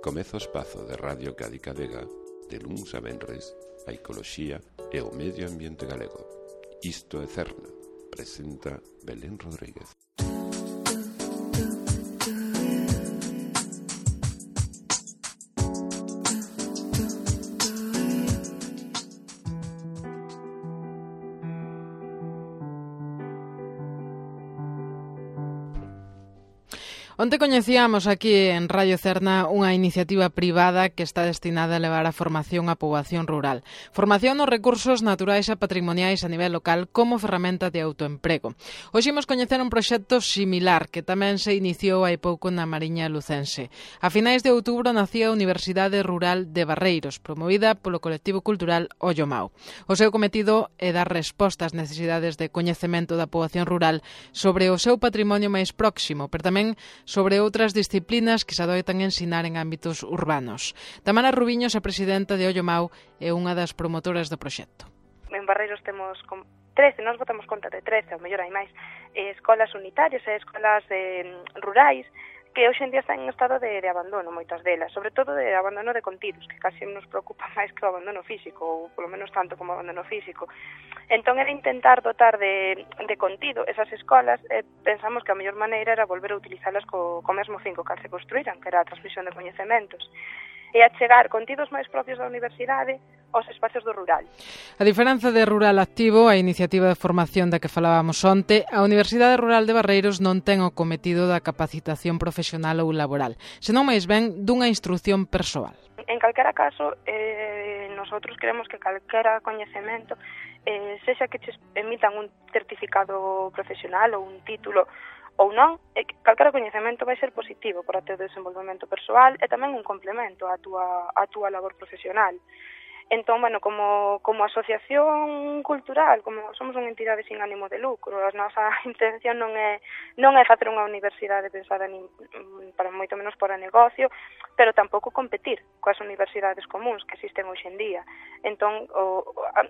Comeza o espazo de Radio Cádiz Vega de luns a venres a ecoloxía e o medio ambiente galego. Isto é Cerna, presenta Belén Rodríguez. Onte coñecíamos aquí en Radio Cerna unha iniciativa privada que está destinada a levar a formación á poboación rural. Formación nos recursos naturais e patrimoniais a nivel local como ferramenta de autoemprego. Hoxe imos coñecer un proxecto similar que tamén se iniciou hai pouco na Mariña Lucense. A finais de outubro nacía a Universidade Rural de Barreiros, promovida polo colectivo cultural Ollo Mau. O seu cometido é dar resposta ás necesidades de coñecemento da poboación rural sobre o seu patrimonio máis próximo, pero tamén sobre outras disciplinas que se adoitan ensinar en ámbitos urbanos. Tamara Rubiños, a presidenta de Ollo Mau, é unha das promotoras do proxecto. En Barreiros temos 13, nós botamos conta de 13, ao mellor hai máis, escolas unitarias e escolas rurais, que hoxe en día están en estado de abandono, moitas delas, sobre todo de abandono de contidos, que casi nos preocupa máis que o abandono físico, ou polo menos tanto como o abandono físico. Entón era intentar dotar de contido esas escolas, pensamos que a mellor maneira era volver a utilizalas co mesmo fin co cal se construíran, que era a transmisión de coñecementos, e a chegar contidos máis propios da universidade aos espacios do rural. A diferenza de Rural Activo, a iniciativa de formación da que falábamos onte, a Universidade Rural de Barreiros non ten o cometido da capacitación profesional ou laboral, senón máis ben dunha instrucción persoal. En calquera caso, nosotros queremos que calquera coñecemento, sexa que che emitan un certificado profesional ou un título ou non, calquera coñecemento vai ser positivo para o teu desenvolvemento persoal e tamén un complemento á túa labor profesional. Entón, bueno, como asociación cultural, como somos unha entidade sin ánimo de lucro, a nosa intención non é facer unha universidade pensada para moito menos para negocio, pero tampouco competir coas universidades comuns que existen hoxe en día. Entón, o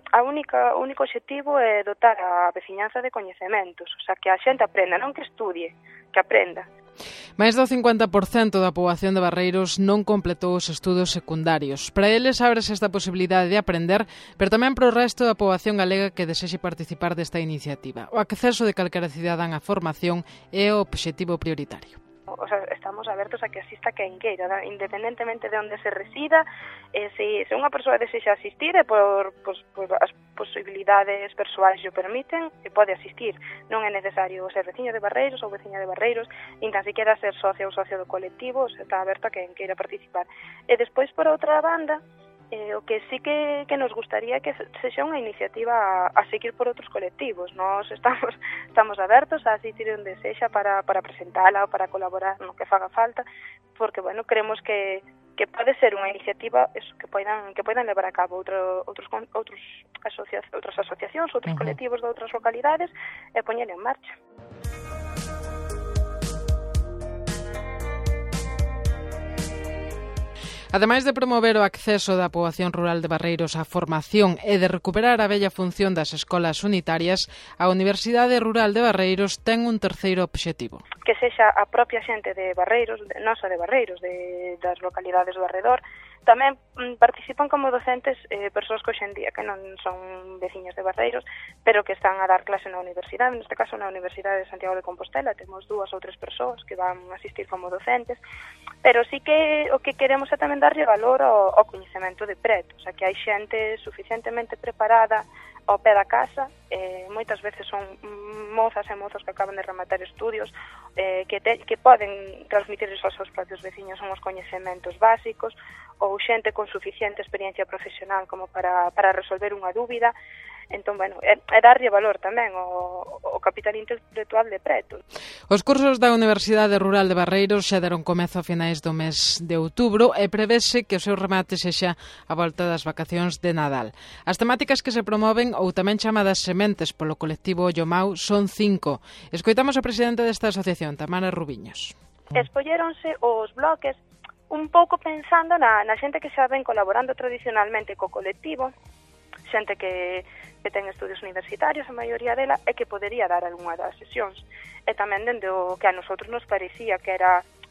único obxectivo é dotar a veciñanza de coñecementos, o sea, que a xente aprenda, non que estudie, que aprenda. Mais do 50% da poboación de Barreiros non completou os estudos secundarios. Para eles ábrese esta posibilidade de aprender, pero tamén para o resto da poboación galega que desexe participar desta iniciativa. O acceso de calquera cidadán á formación é o obxectivo prioritario. O sea, estamos abertos a que asista quen queira, independentemente de onde se resida, se unha persoa desexa asistir e por as posibilidades persoais o permiten, pode asistir. Non é necesario ser veciño de Barreiros ou veciña de Barreiros, nin tan siquiera ser socio ou socio do colectivo, se está aberto a quen queira participar. E despois, por outra banda, o que sí que nos gustaría que sexa unha iniciativa a seguir por outros colectivos. Nós estamos abertos a asistir onde sexa para presentala ou para colaborar no que faga falta, porque, bueno, creemos que pode ser unha iniciativa que poidan levar a cabo outras asociacións, outros colectivos de outras localidades e poñer en marcha. Ademais de promover o acceso da poboación rural de Barreiros á formación e de recuperar a bella función das escolas unitarias, a Universidade Rural de Barreiros ten un terceiro obxectivo. Que sexa a propia xente de Barreiros, non só de Barreiros, das localidades do arredor, tamén participan como docentes persoas que hoxe en día que non son veciños de Barreiros, pero que están a dar clase na universidade, neste caso na Universidade de Santiago de Compostela, temos 2 ou 3 persoas que van asistir como docentes, pero sí que o que queremos é tamén darlle valor ao coñecemento de preto, o sea, que hai xente suficientemente preparada ao pé da casa, moitas veces son mozas e mozos que acaban de rematar estudios, que poden transmitir aos seus propios veciños uns coñecementos básicos, ou xente con suficiente experiencia profesional como para resolver unha dúbida. Entón, bueno, é darlle valor tamén o capital intelectual de preto. Os cursos da Universidade Rural de Barreiros xa deron comezo a finais do mes de outubro e prevese que o seu remate sexa a volta das vacacións de Nadal. As temáticas que se promoven, ou tamén chamadas sementes polo colectivo Ollo Mau, son 5. Escoitamos a presidenta desta asociación, Tamara Rubiños. Escolléronse os bloques un pouco pensando na xente que xa ven colaborando tradicionalmente co colectivo, xente que ten estudios universitarios, a maioría dela, e que podería dar algunha das sesións. E tamén dende o que a nosotros nos parecía que era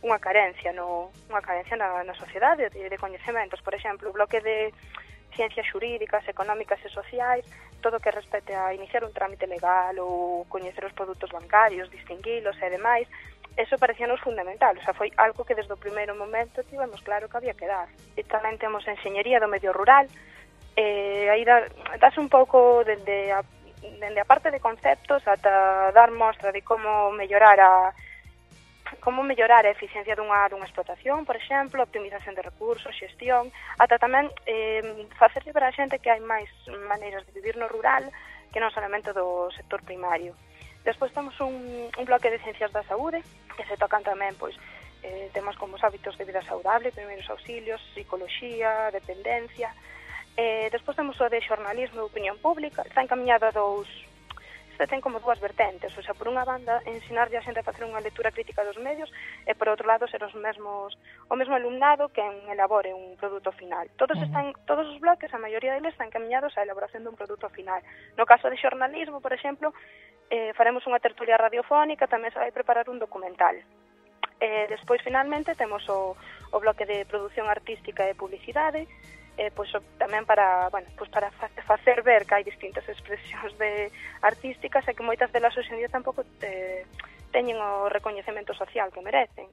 unha carencia na sociedade de coñecementos. Por exemplo, o bloque de ciencias xurídicas, económicas e sociais, todo que respecte a iniciar un trámite legal ou coñecer os produtos bancarios, distinguilos e demais, eso parecíanos fundamental, o sea, foi algo que desde o primeiro momento tivemos claro que había que dar. E tamén temos enxeñería do medio rural, aí dase un pouco dende a parte de conceptos ata dar mostra de como mellorar a eficiencia dunha explotación, por exemplo, optimización de recursos, xestión, ata tamén facer ver a xente que hai máis maneiras de vivir no rural que non solamente do sector primario. Despois temos un bloque de ciencias da saúde, que se tocan tamén, pois, temas como os hábitos de vida saudable, primeiros auxilios, psicoloxía, dependencia. Despois temos o de xornalismo e opinión pública, está encaminhado a ten como dúas vertentes, o sea, por unha banda, ensinarlle a xente a facer unha lectura crítica dos medios e, por outro lado, ser o mesmo alumnado que elabore un produto final. Todos os bloques, a maioría deles, están encaminhados á elaboración dun produto final. No caso de xornalismo, por exemplo, faremos unha tertulia radiofónica, tamén se vai preparar un documental. Despois, finalmente, temos o bloque de produción artística e publicidade, pois tamén para facer ver que hai distintas expresións artísticas e que moitas delas hoxe en día tampouco teñen o recoñecemento social que merecen.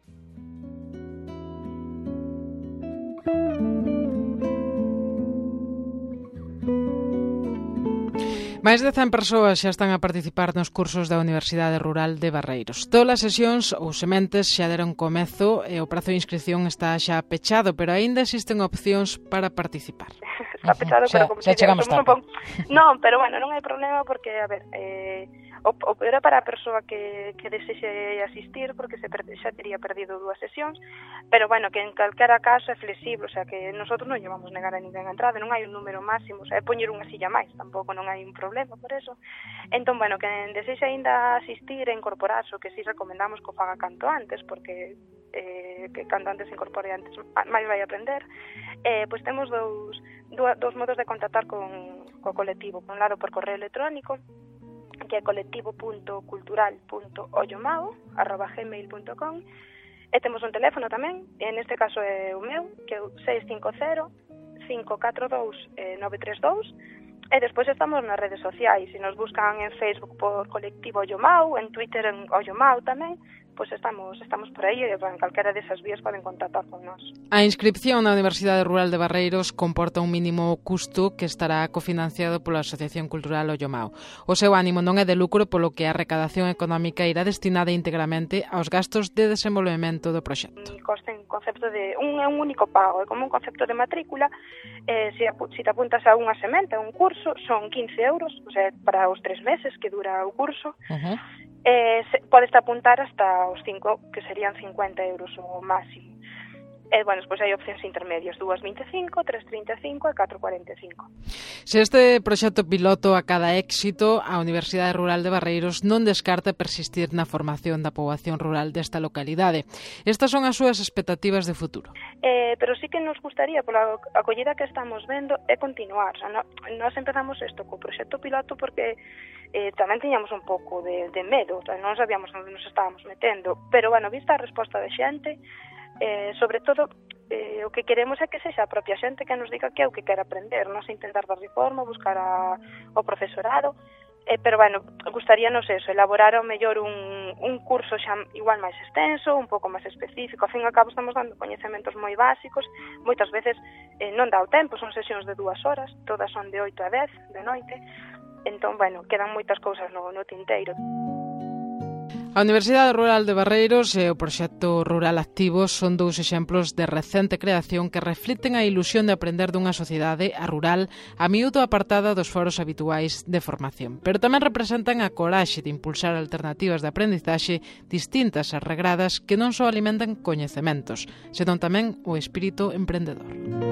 Máis de 100 persoas xa están a participar nos cursos da Universidade Rural de Barreiros. Todas as sesións ou sementes xa deron comezo e o prazo de inscripción está xa pechado, pero aínda existen opcións para participar. Está pechado, pero como xa chegamos tarde. Non, pero bueno, non hai problema porque, a ver, o peor é para a persoa que desexe asistir porque xa tería perdido 2 sesións, pero bueno, que en calquera caso é flexible, o sea, que nosotros non llevamos negar a ninguén a entrada, non hai un número máximo, o sea, é poñer unha silla máis, tampouco non hai un problema por eso. Entón, bueno, que desexe ainda asistir e incorporarse, o que si recomendamos que o faga canto antes, porque que canto antes se incorpore antes máis vai aprender. Pois temos dous modos de contactar co colectivo. Por un lado, por correo electrónico, que é colectivo.cultural.ollomao@gmail.com, e temos un teléfono tamén, e neste caso é o meu, que é o 650-542-932, e despois estamos nas redes sociais, se nos buscan en Facebook por Colectivo Ollomao, en Twitter en Ollomao tamén, pois estamos por aí e en calquera desas vías poden contactar con nós. A inscripción na Universidade Rural de Barreiros comporta un mínimo custo que estará cofinanciado pola Asociación Cultural Ollomao. O seu ánimo non é de lucro, polo que a recadación económica irá destinada íntegramente aos gastos de desenvolvemento do proxecto. Coste en concepto de un único pago, é como un concepto de matrícula. Se te apuntas a unha semente, a un curso, son 15 euros, o sea, para os 3 meses que dura o curso. Podes apuntar hasta os 5, que serían 50 euros o máximo. Bueno, despois hai opcións intermedias, 2,25, 3,35 e 4,45. Se este proxecto piloto acada éxito, a Universidade Rural de Barreiros non descarta persistir na formación da poboación rural desta localidade. Estas son as súas expectativas de futuro. Pero sí que nos gustaría, pola acollida que estamos vendo, é continuar. O sea, nós empezamos isto co proxecto piloto porque tamén tiñamos un pouco de medo, o sea, non sabíamos onde nos estábamos metendo, pero, bueno, vista a resposta da xente, sobre todo o que queremos é que sexa a propia xente que nos diga que é o que quer aprender, non se intentar dar reforma, buscar o profesorado, pero, bueno, gustaríanos eso, elaborar ao mellor un curso xa igual máis extenso, un pouco máis específico. Ao fin e ao cabo estamos dando coñecementos moi básicos, moitas veces non dá o tempo, son sesións de 2 horas, todas son de 8 a 10 de noite, entón, bueno, quedan moitas cousas no tinteiro. A Universidade Rural de Barreiros e o proxecto Rural Activo son 2 exemplos de recente creación que reflicten a ilusión de aprender dunha sociedade, a rural, a miúdo apartada dos foros habituais de formación. Pero tamén representan a coraxe de impulsar alternativas de aprendizaxe distintas e regradas que non só alimentan coñecementos, senón tamén o espírito emprendedor.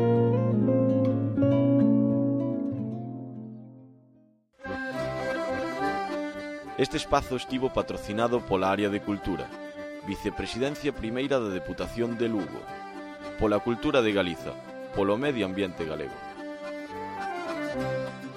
Este espazo estivo patrocinado pola Área de Cultura, Vicepresidencia Primeira da Deputación de Lugo, pola Cultura de Galiza, polo Medio Ambiente Galego.